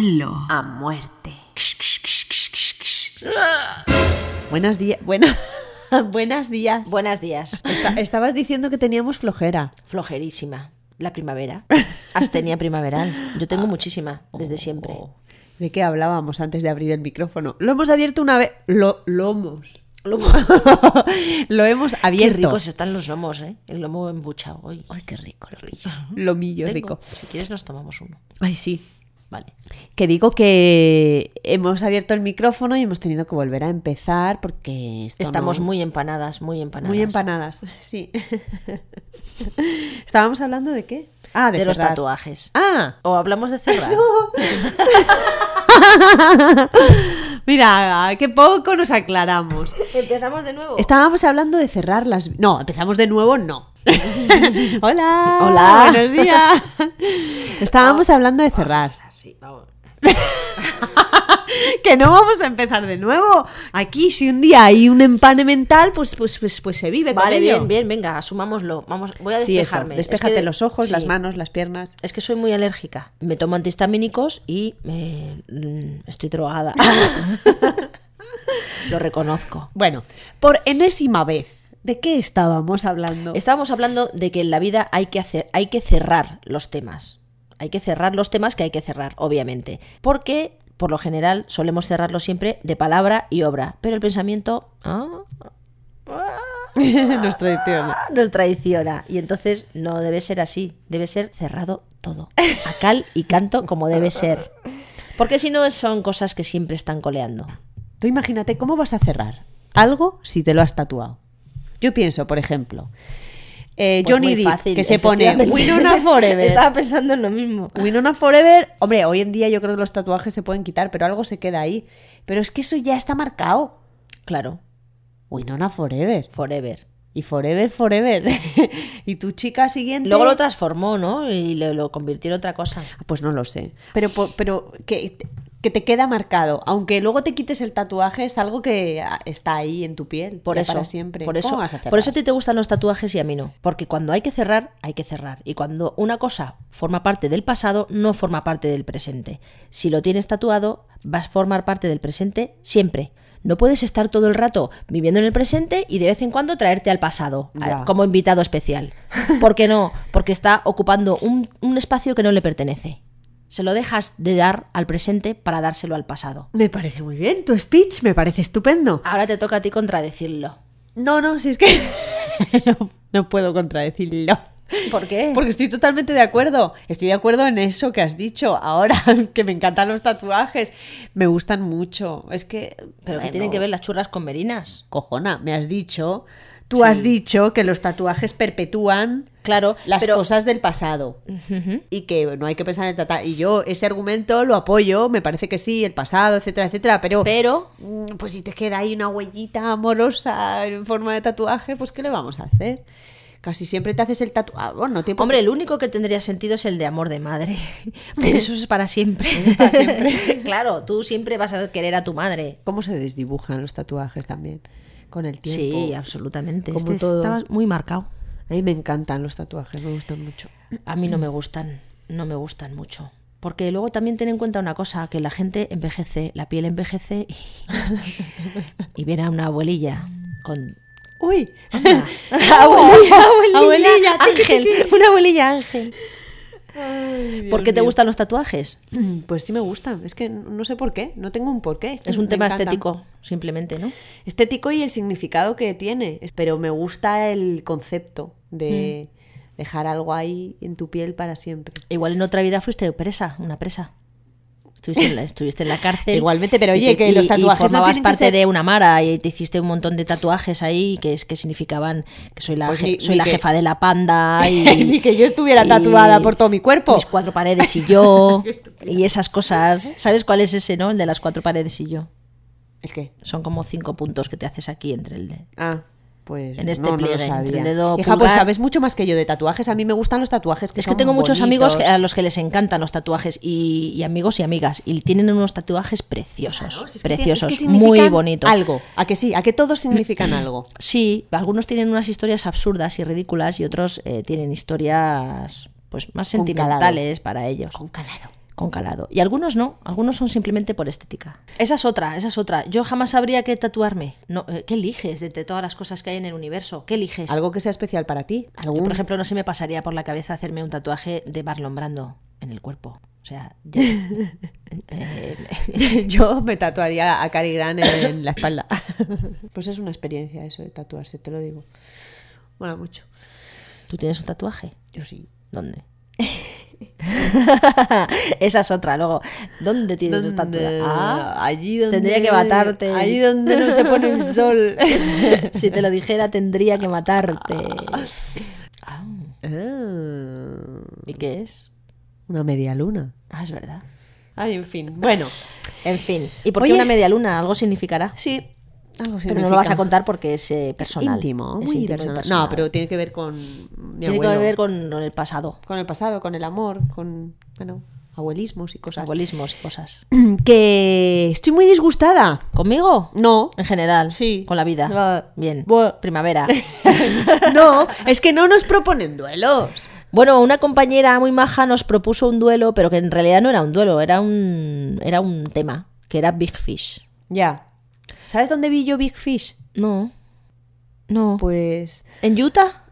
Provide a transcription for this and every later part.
Duelo a muerte. Buenos días. Buenos días. Buenos días. Estabas diciendo que teníamos flojera. Flojerísima. La primavera. Astenia primaveral. Yo tengo muchísima, desde siempre. ¿De qué hablábamos antes de abrir el micrófono? Lo hemos abierto una vez. Lo hemos abierto. Qué ricos están los lomos, ¿eh? El lomo embuchado hoy. Ay, qué rico, lomillo rico. Si quieres nos tomamos uno. Ay, sí. Vale. Que digo que hemos abierto el micrófono y hemos tenido que volver a empezar porque estamos muy empanadas. Muy empanadas, sí. ¿Estábamos hablando de qué? De los tatuajes. O hablamos de cerrar. Mira, qué poco nos aclaramos. Empezamos de nuevo. Estábamos hablando de cerrar las... No, empezamos de nuevo, no. Hola. Buenos días. Estábamos hablando de cerrar. Sí, vamos. Que no vamos a empezar de nuevo. Aquí, si un día hay un empane mental, pues se vive con ello. Vale, bien, venga, asumámoslo. Voy a despejarme. Sí, despéjate los ojos, las manos, las piernas. Es que soy muy alérgica. Me tomo antihistamínicos y estoy drogada. Lo reconozco. Bueno, por enésima vez, ¿de qué estábamos hablando? Estábamos hablando de que en la vida hay que cerrar los temas. Hay que cerrar los temas que hay que cerrar, obviamente. Porque, por lo general, solemos cerrarlos siempre de palabra y obra. Pero el pensamiento nos traiciona. Y entonces no debe ser así. Debe ser cerrado todo. A cal y canto como debe ser. Porque si no, son cosas que siempre están coleando. Tú imagínate cómo vas a cerrar algo si te lo has tatuado. Yo pienso, por ejemplo... Johnny Depp, que se pone Winona Forever. Estaba pensando en lo mismo. Winona Forever. Hombre, hoy en día yo creo que los tatuajes se pueden quitar, pero algo se queda ahí. Pero es que eso ya está marcado. Claro. Winona Forever. Forever. Y Forever. Y tu chica siguiente... Luego lo transformó, ¿no? Y lo convirtió en otra cosa. Pues no lo sé. Pero que te queda marcado. Aunque luego te quites el tatuaje, es algo que está ahí en tu piel. Por eso, para siempre. Por eso a ti te gustan los tatuajes y a mí no. Porque cuando hay que cerrar, hay que cerrar. Y cuando una cosa forma parte del pasado, no forma parte del presente. Si lo tienes tatuado, vas a formar parte del presente siempre. No puedes estar todo el rato viviendo en el presente y de vez en cuando traerte al pasado como invitado especial. ¿Por qué no? Porque está ocupando un espacio que no le pertenece. Se lo dejas de dar al presente para dárselo al pasado. Me parece muy bien. Tu speech me parece estupendo. Ahora te toca a ti contradecirlo. No, si es que no puedo contradecirlo. ¿Por qué? Porque estoy totalmente de acuerdo. Estoy de acuerdo en eso que has dicho. Ahora, que me encantan los tatuajes. Me gustan mucho. Es que... ¿Pero qué tienen que ver las churras con merinas? Cojona, me has dicho... Tú has dicho que los tatuajes perpetúan las cosas del pasado. Uh-huh. Y que no hay que pensar en el tatuaje. Y yo ese argumento lo apoyo. Me parece que sí, el pasado, etcétera, etcétera. Pero pues si te queda ahí una huellita amorosa en forma de tatuaje, pues ¿qué le vamos a hacer? Casi siempre te haces el tatuaje. Hombre, el único que tendría sentido es el de amor de madre. Eso es para siempre. Claro, tú siempre vas a querer a tu madre. ¿Cómo se desdibujan los tatuajes también? Con el tiempo. Sí, absolutamente. Como todo. Estabas muy marcado. A mí me encantan los tatuajes, me gustan mucho. A mí no me gustan mucho. Porque luego también ten en cuenta una cosa, que la gente envejece, la piel envejece y viene a una abuelilla con... ¡Uy! Abuelilla ángel. Una abuelilla ángel. Ay, ¿Por qué te gustan los tatuajes? Pues sí me gustan. Es que no sé por qué. No tengo un porqué. Es un tema estético, simplemente, ¿no? Estético y el significado que tiene. Pero me gusta el concepto de dejar algo ahí en tu piel para siempre. Igual en otra vida fuiste una presa. Estuviste en la cárcel. Igualmente, pero oye, que los tatuajes y formabas no parte de una mara y te hiciste un montón de tatuajes ahí que significaban que soy la jefa de la panda y ni que yo estuviera tatuada por todo mi cuerpo. Mis 4 paredes y yo y esas cosas. ¿Sabes cuál es ese, no? El de las 4 paredes y yo. ¿El qué? Son como 5 puntos que te haces aquí entre el de... Pues en este pliegue, no entre el dedo hija, pulgar. Pues sabes mucho más que yo de tatuajes. A mí me gustan los tatuajes que es son que tengo muchos bonitos. amigos a los que les encantan los tatuajes y amigos y amigas y tienen unos tatuajes preciosos, claro, preciosos, es que muy bonitos. Algo, a que sí, a que todos significan algo. Sí, algunos tienen unas historias absurdas y ridículas y otros tienen historias pues más sentimentales para ellos. Con calado. con calado. Y algunos no, algunos son simplemente por estética. Esa es otra. Yo jamás sabría qué tatuarme. No, ¿qué eliges de todas las cosas que hay en el universo? ¿Qué eliges? Algo que sea especial para ti. Yo, por ejemplo, no se me pasaría por la cabeza hacerme un tatuaje de Marlon Brando en el cuerpo. O sea, yo me tatuaría a Cary Grant en la espalda. Pues es una experiencia eso de tatuarse, te lo digo. Mola mucho. ¿Tú tienes un tatuaje? Yo sí. ¿Dónde? Esa es otra. Luego, ¿dónde tienes un tatuaje? Allí donde... Tendría que matarte. Allí donde no se pone el sol. Si te lo dijera, tendría que matarte. ¿Y qué es? Una media luna. Es verdad. Ay, en fin. Bueno. En fin. ¿Y por qué una media luna? ¿Algo significará? Sí. Algo significa. Pero no lo vas a contar porque es personal. Es íntimo, es muy íntimo personal. personal. No, pero tiene que ver con mi Tiene abuelo. que ver con el pasado. Con el pasado, con el amor, con, bueno, abuelismos y cosas. Abuelismos y cosas. Que estoy muy disgustada. ¿Conmigo? No. En general. Sí. Con la vida. Bien. Primavera. No, es que no nos proponen duelos. Bueno, una compañera muy maja nos propuso un duelo, pero que en realidad no era un duelo, era un tema, que era Big Fish. Ya. ¿Sabes dónde vi yo Big Fish? No. Pues... ¿En Utah?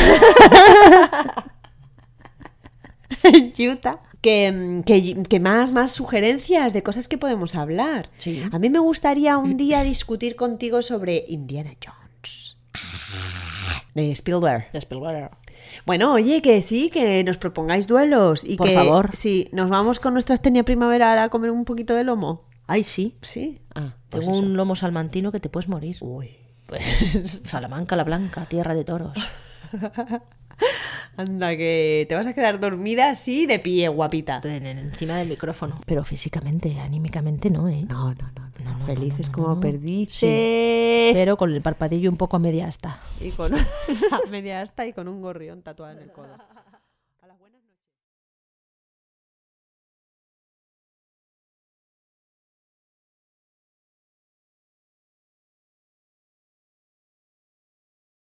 En Utah. Que más sugerencias de cosas que podemos hablar. Sí. A mí me gustaría un día discutir contigo sobre Indiana Jones. De Spielberg. Bueno, oye, que sí, que nos propongáis duelos. Y por que, favor. Sí, nos vamos con nuestra astenia primaveral a comer un poquito de lomo. Ay, sí. Sí. Tengo un lomo salmantino que te puedes morir. Uy, pues... Salamanca la Blanca, tierra de toros. Anda, que te vas a quedar dormida así de pie, guapita. Encima del micrófono. Pero físicamente, anímicamente no, ¿eh? No. Felices como perdices. Sí. Pero con el parpadillo un poco a media asta. Y con a media asta y con un gorrión tatuado en el codo.